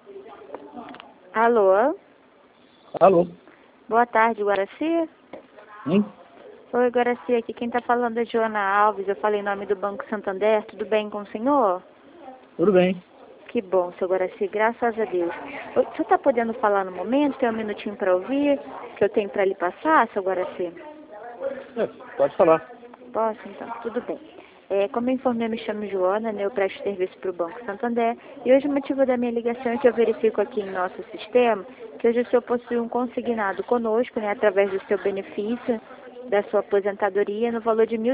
Alô? Alô? Boa tarde, Guaraci? Hein? Oi, Guaraci, aqui quem está falando é Joana Alves, eu falei em nome do Banco Santander, tudo bem com o senhor? Tudo bem. Que bom, seu Guaraci, graças a Deus. O senhor está podendo falar no momento? Tem um minutinho para ouvir, que eu tenho para lhe passar, seu Guaraci? É, pode falar. Posso, então? Tudo bem. Como eu informei, eu me chamo Joana, né? Eu presto serviço para o Banco Santander. E hoje o motivo da minha ligação é que eu verifico aqui em nosso sistema que hoje o senhor possui um consignado conosco, né? Através do seu benefício, da sua aposentadoria, no valor de R$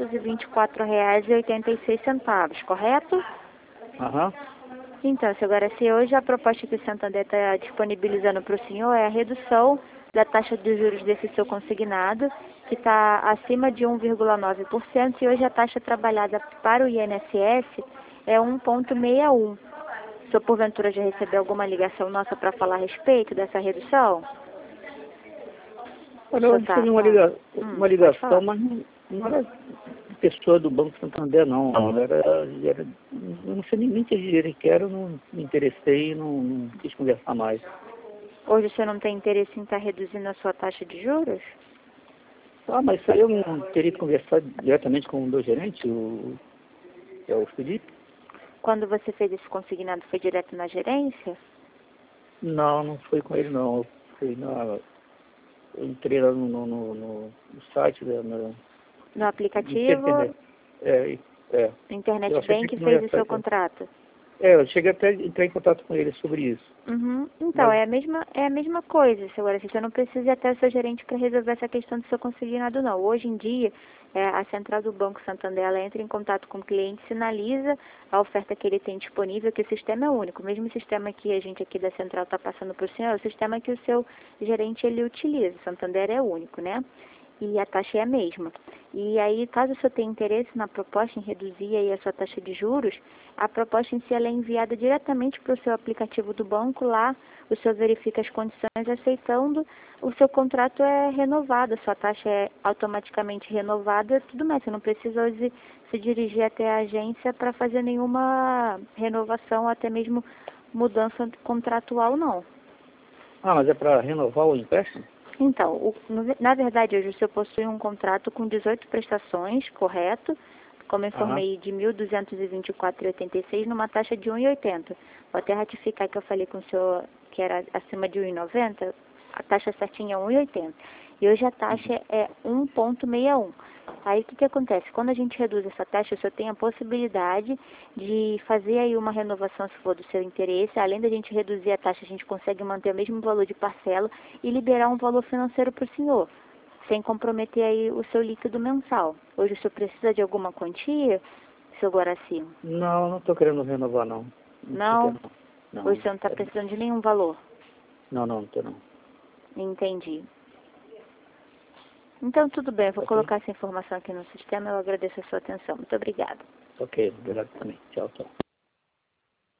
1.224,86, correto? Aham. Então, se agora se hoje a proposta que o Santander está disponibilizando para o senhor é a redução da taxa de juros desse seu consignado, que está acima de 1,9%, e hoje a taxa trabalhada para o INSS é 1,61. O senhor, porventura, já recebeu alguma ligação nossa para falar a respeito dessa redução? Olha, eu recebi uma Pode ligação, falar. mas não era pessoa do Banco Santander, não. Era, eu não sei nem que dinheiro que era, eu não me interessei, não quis conversar mais. Hoje o senhor não tem interesse em estar reduzindo a sua taxa de juros? Ah, mas isso aí eu não teria que conversar diretamente com o meu gerente, que é o Felipe? Quando você fez esse consignado, foi direto na gerência? Não, não foi com ele, não. Eu entrei lá no site No do aplicativo, internet. É, é. Eu Internet achei que Bank tinha que fez o conversar. seu contrato? Eu cheguei até a entrar em contato com ele sobre isso. Uhum. Então, Mas, é a mesma coisa, seu Guaraci. Você não precisa ir até o seu gerente para resolver essa questão do seu consignado, não. Hoje em dia, a central do Banco Santander, ela entra em contato com o cliente, sinaliza a oferta que ele tem disponível, que o sistema é único. O mesmo sistema que a gente aqui da central está passando para o senhor, é o sistema que o seu gerente ele utiliza. O Santander é único, né? E a taxa é a mesma. E aí, caso o senhor tenha interesse na proposta em reduzir aí a sua taxa de juros, a proposta em si ela é enviada diretamente para o seu aplicativo do banco. Lá o senhor verifica as condições, aceitando, o seu contrato é renovado, a sua taxa é automaticamente renovada, tudo mais. Você não precisa hoje se dirigir até a agência para fazer nenhuma renovação, até mesmo mudança contratual, não. mas é para renovar o empréstimo? Então, na verdade, hoje o senhor possui um contrato com 18 prestações, correto? Como eu Aham. informei, de R$ 1.224,86 numa taxa de 1,80. Vou até ratificar que eu falei com o senhor que era acima de 1,90, a taxa certinha é 1,80. E hoje a taxa é 1,61. Aí o que acontece? Quando a gente reduz essa taxa, o senhor tem a possibilidade de fazer aí uma renovação, se for do seu interesse. Além da gente reduzir a taxa, a gente consegue manter o mesmo valor de parcela e liberar um valor financeiro para o senhor, sem comprometer aí o seu líquido mensal. Hoje o senhor precisa de alguma quantia, seu Guaraci? Não estou querendo renovar, não. Não estou Não? querendo, não. Hoje o senhor não está precisando de nenhum valor? Não estou não. Entendi. Então, tudo bem, eu vou Ok? colocar essa informação aqui no sistema. Eu agradeço a sua atenção. Muito obrigada. Ok, obrigado também. Tchau, tchau.